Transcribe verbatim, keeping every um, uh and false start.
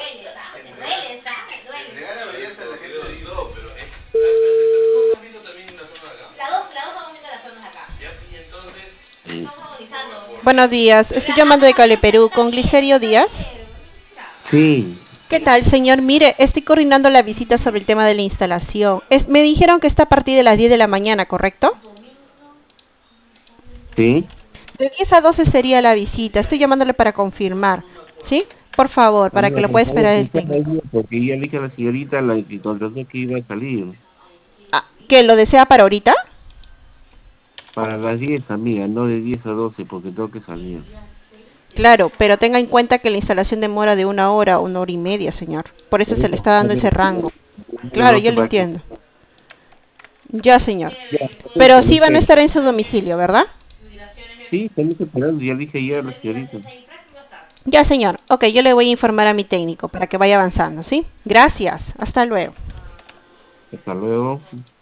Me duele, ¿sabes? Me duele. Regala belleza a la gente de todo, pero es... ¿Estás viendo también la zona de acá? Las dos, las dos vamos viendo las zonas acá. Ya, y entonces... Estamos armonizando. Buenos días, estoy llamando de Cable Perú con Glicerio Díaz. Sí, ¿Qué tal, señor? Mire, estoy coordinando la visita sobre el tema de la instalación. Es, me dijeron que está a partir de las diez de la mañana, ¿correcto? sí. De diez a doce sería la visita. Estoy llamándole para confirmar. ¿Sí? Por favor, para que Amiga, lo por pueda favor, esperar que el sea técnico. ahí, porque ya le dije a la señorita la que contrató que iba a salir. Ah, ¿que lo desea para ahorita? Para las diez, amiga, no de diez a doce, porque tengo que salir. Claro, pero tenga en cuenta que la instalación demora de una hora a una hora y media, señor. Por eso Por se le eso, está dando no ese rango. de Claro, yo doce lo para que... entiendo. Ya, señor. Ya, Pero no sí van a espero. estar en su domicilio, ¿verdad? Sí, estamos esperando, ya le dije ayer a la señorita. Ya, señor. Ok, yo le voy a informar a mi técnico para que vaya avanzando, ¿sí? Gracias. Hasta luego. Hasta luego.